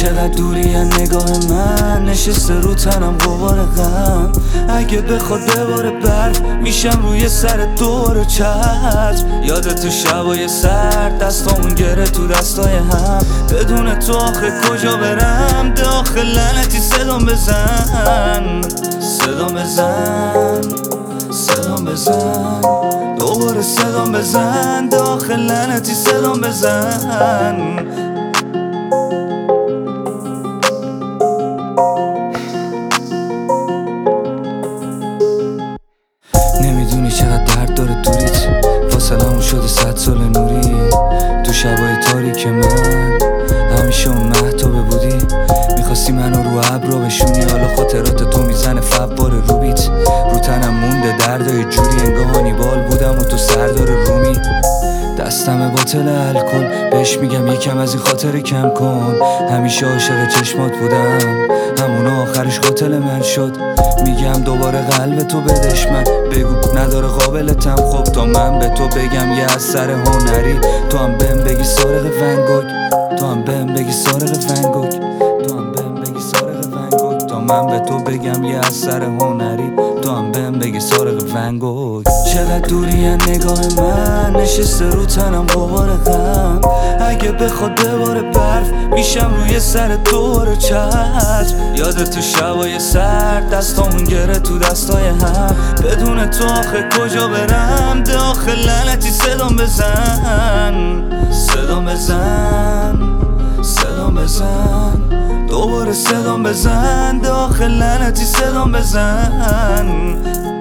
چقدر دوری نگاه من، نشسته رو تنم غبار غم. اگه بخواد بباره برف میشم روی سر دور چتر. یادت شبای سرد دستامون گره تو دستای هم. بدون تو آخه کجا برم؟ ده آخه لعنتی صدام بزن، صدام بزن، صدام بزن، دوباره صدام بزن، ده آخه لعنتی صدام بزن. نمیدونی چقدر درد داره دوریت، فاصلمون شده 100 سال نوری. تو شبای تاریک من همیشه اون مهتابه بودی. میخواستی منو رو ابرا بشونی، حالا خاطرات تو میزنه فوار روبیت. رو تنم مونده دردای جوری، انگاه بال بودم و تو سردار رومی. دستم باطل الکل، بهش میگم یکم از این خاطر کم کن. همیشه عاشق چشمات بودم، همون آخرش قاتل من شد. میگم دوباره قلب تو بدش من، بگو نداره قابلتم. خب تا من به تو بگم یه اثر هنری، تو هم بهم بگی سارق ونگوگ، تو هم بهم بگی سارق ونگوگ، تو هم بهم بگی سارق ونگوگ. تا من به تو بگم یه اثر هنری، تو هم بهم بگی سارق ونگوگ. چقدر دوری نگاه من، نشسته رو تنم غبار غم. اگه بخواد بباره برف میشم روی سر دور چتر. یادت شبای سرد دستامون گره تو دستای هم. بدون تو آخه کجا برم؟ ده آخه لعنتی صدام بزن، صدام بزن، صدام بزن، دوباره صدام بزن، ده آخه لعنتی صدام بزن.